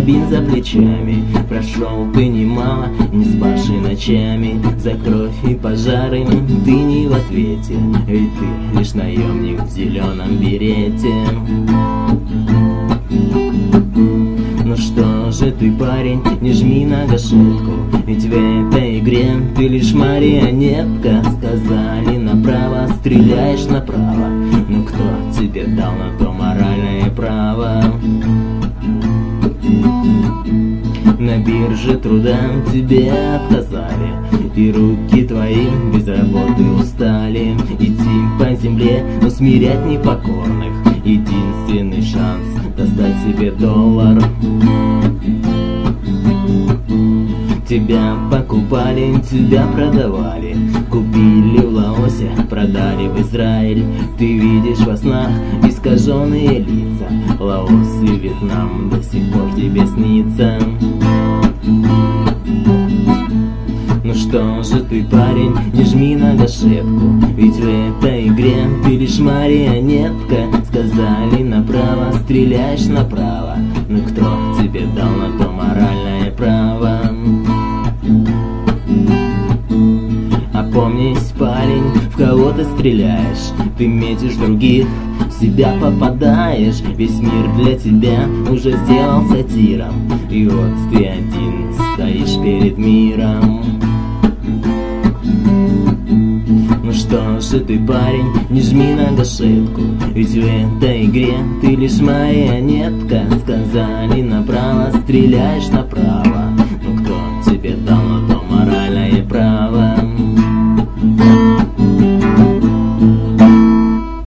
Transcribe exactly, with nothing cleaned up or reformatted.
карабин за плечами. Прошел ты немало, не спавший ночами. За кровь и пожары ты не в ответе, ведь ты лишь наемник в зеленом берете. Ну что же ты, парень, не жми на гашетку, ведь в этой игре ты лишь марионетка. Сказали направо, стреляешь направо, ну кто тебе дал на то моральное право? На бирже труда тебе отказали, и руки твои без работы устали. Идти по земле, усмирять непокорных, единственный шанс достать себе доллар. Тебя покупали, тебя продавали, купили в Лаосе, продали в Израиль. Ты видишь во снах искаженные лица, Лаос и Вьетнам до сих пор тебе снится. Ну что же ты, парень, не жми на гашетку, ведь в этой игре ты лишь марионетка. Сказали направо, стреляешь направо, ну кто тебе дал на то моральное право? Опомнись, парень, в кого ты стреляешь? Ты метишь других, в себя попадаешь. Весь мир для тебя уже сделался тиром, и вот ты один стоишь перед миром. Ну что же ты, парень, не жми на гашетку, ведь в этой игре ты лишь марионетка. Сказали направо, стреляешь направо,